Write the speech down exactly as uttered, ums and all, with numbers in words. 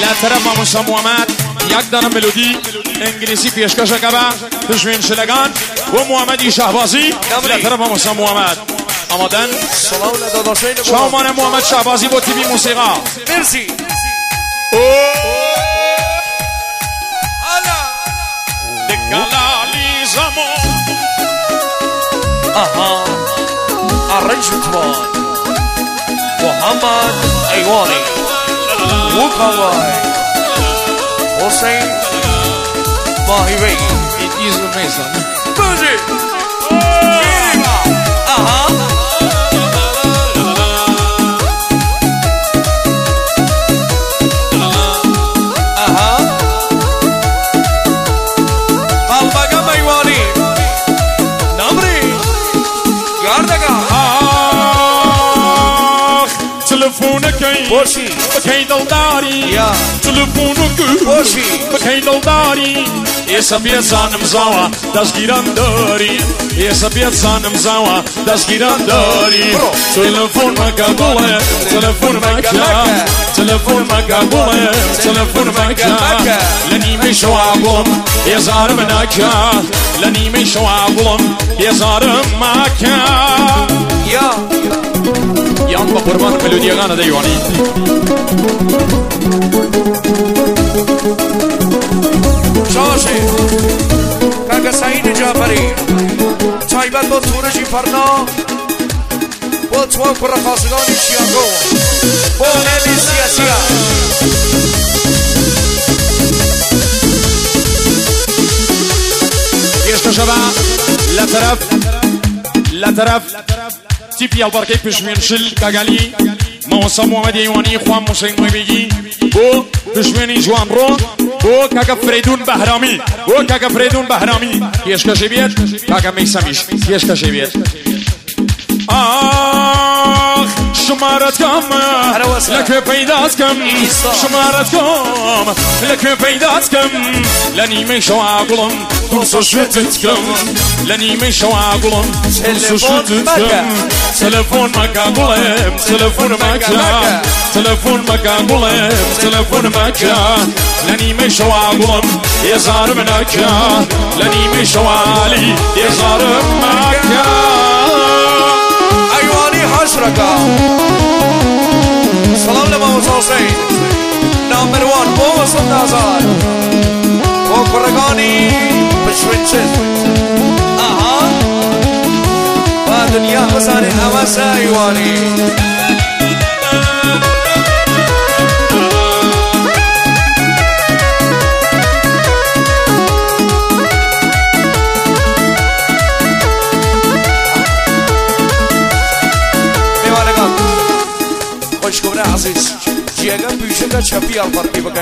لا طرف موسى محمد یک دانه ملودی انگلیسی پیشکش کبه تشوین شلگان و محمدی شهبازی لا طرف موسى محمد آمادن شامان محمد شهبازی با تیوی موسیقی مرسی دکلالی زمان آها arrangement محمد ایوانی وکاوای حسین ماهیوی It is amazing بوزی آها آها بابا ایوانی نمری گاردگاه تلفونکی باشی بکی دلداری یا تلفونکی باشی بکی دلداری یه سبیت زانم زاوا دستگیرم داری یه سبیت زانم زاوا دستگیرم داری تلفون مقبوله تلفون مکه تلفون مقبوله تلفون مکه لنیمه شوابم یه زارم نکه لنیمه شوابم یه زارم مکه یا یان با قربان ملودیگان دیوانی شاشه کاکا سعید جعفری تایبت با تورجی پرنا با توان پر خاصگان شیانگو با نبی سیاسی یشتا شبا لطرف لطرف تیپی البرکه پشمین شل کاگالی موسى محمد ایوانی خوان موسین بگی بو پشمینی جوان رو بو کاکا فریدون بهرامی بو کاکا فریدون بهرامی یشکا شبیت کاکا میسمیش یشکا شبیت آخ شمارت کم لکه پیدات کم شمارت کم لکه پیدات کم لنیمه شو عقلم دوست شوتت کم لنیمه شو عقلم دوست شوتت کم تلفون مقبولم تلفون مکه تلفون مقبولم تلفون مکه لنیمه شو عقلم یه زارم نکه لنیمه شو علی یه زارم مکه حشركا سلام لموسى حسين نمبر وان بو وسط آزار بو قرقاني بشوينشن آها با دنیا بساني حواس ايواني خوش کمره عزیز جیگه بیشه که چپی البرکی بگه